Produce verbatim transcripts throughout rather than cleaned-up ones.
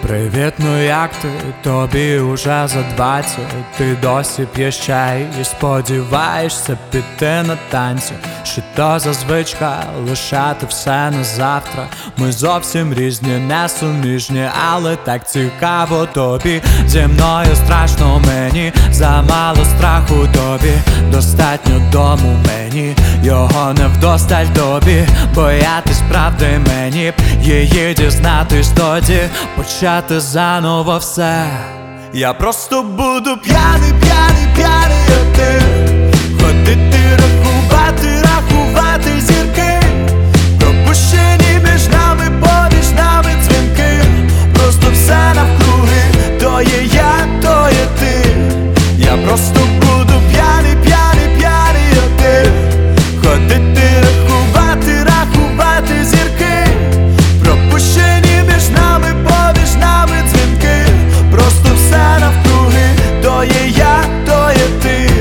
Привіт, ну як ти? Тобі уже за двадцять. Ти досі п'єш чай і сподіваєшся піти на танці. Що то за звичка лишати все на завтра? Ми зовсім різні, несуміжні, але так цікаво тобі. Зі мною страшно мені, замало страху тобі. Достатньо дому мені, його не вдосталь тобі. Боятись правди мені б, її дізнатись тоді. Почати заново все. Я просто буду п'яний, п'яний, п'яний, а ти ходити, рахувати, рахувати зірки. Пропущені між нами, поміж нами дзвінки. Просто все навкруги, то є я, то є ти. Я просто буду п'яний, п'яний, п'яний, а ти ходити, рахувати, рахувати зірки. Пропущені між нами, поміж нами дзвінки. Просто все навкруги, то є я, то є ти.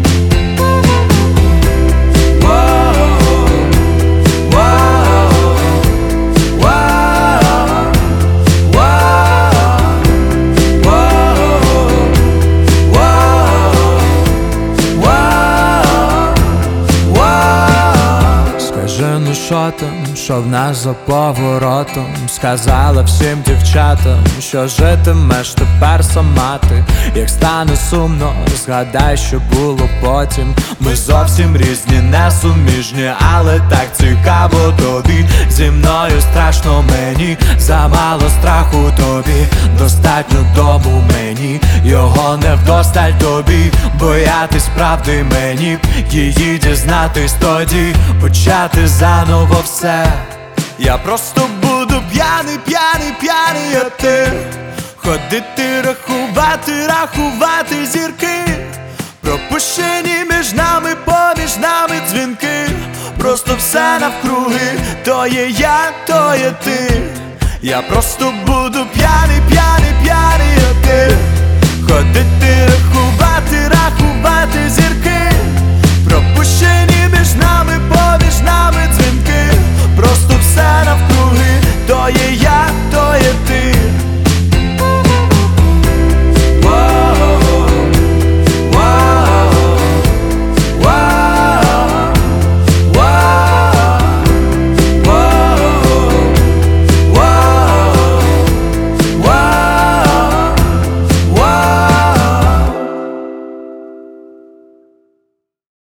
Ну що там, що в нас за поворотом? Сказала всім дівчатам, що житимеш тепер сама ти. Як стане сумно, згадай, що було потім. Ми зовсім різні, несуміжні, але так цікаво тобі. Зі мною страшно мені, замало страху тобі. Достатньо дому мені, його не вдосталь тобі. Боятись правди мені, її дізнатись тоді. Почати заново все. Я просто буду п'яний, п'яний, п'яний, а ти ходити, рахувати, рахувати зірки. Пропущені між нами, поміж нами дзвінки. Просто все навкруги, то є я, то є ти. Я просто буду п'яний, п'яний, п'яний, а ти ходити, рахувати, рахувати зірки. Пропущені між нами.